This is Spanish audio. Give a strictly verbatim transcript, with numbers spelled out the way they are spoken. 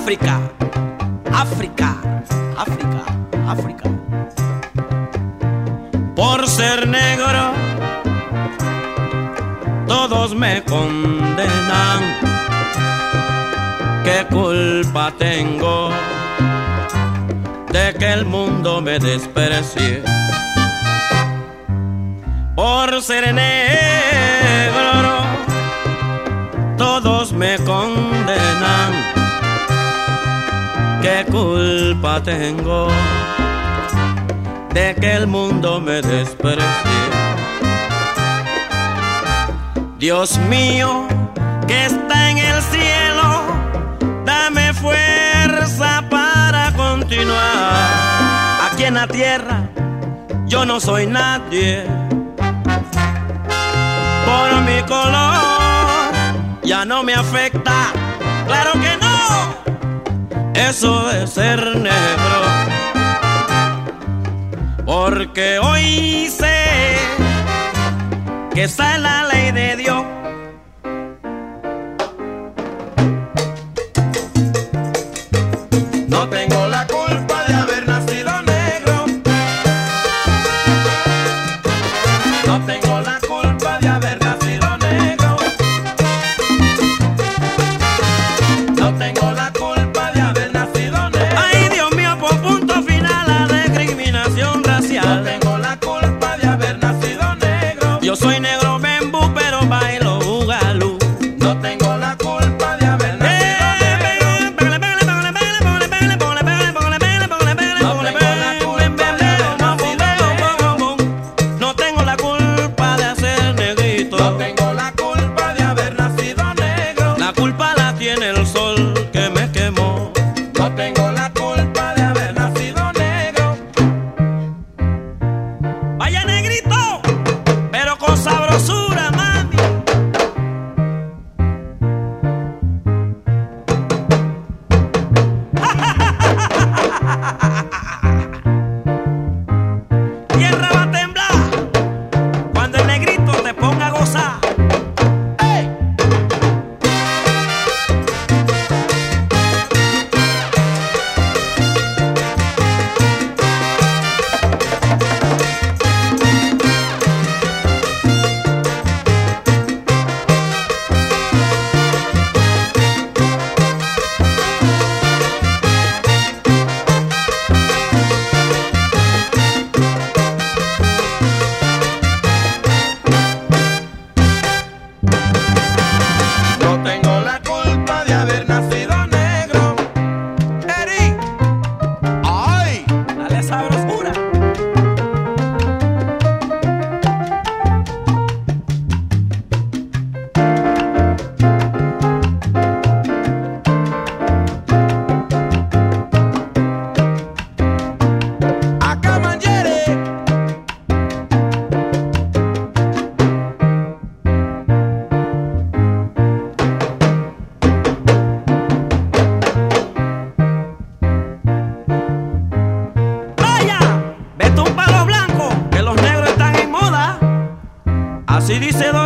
África, África, África, África. Por ser negro, todos me condenan. ¿Qué culpa tengo de que el mundo me desprecie? Por ser negro, todos me condenan. ¿Qué culpa tengo de que el mundo me desprecie? Dios mío, que está en el cielo, dame fuerza para continuar. Aquí en la tierra yo no soy nadie. Por mi color ya no me afecta. Claro que no, eso de ser negro. Porque hoy sé que esa es la ley de Dios. No tengo la culpa de haber nacido negro. No tengo la culpa de haber nacido negro. No tengo la culpa de haber nacido negro. Ay, Dios mío, por punto final a la discriminación racial. No tengo la culpa de haber nacido negro. Yo soy negro bembú, pero bailo bugalú. No tengo la culpa de haber nacido así dice Don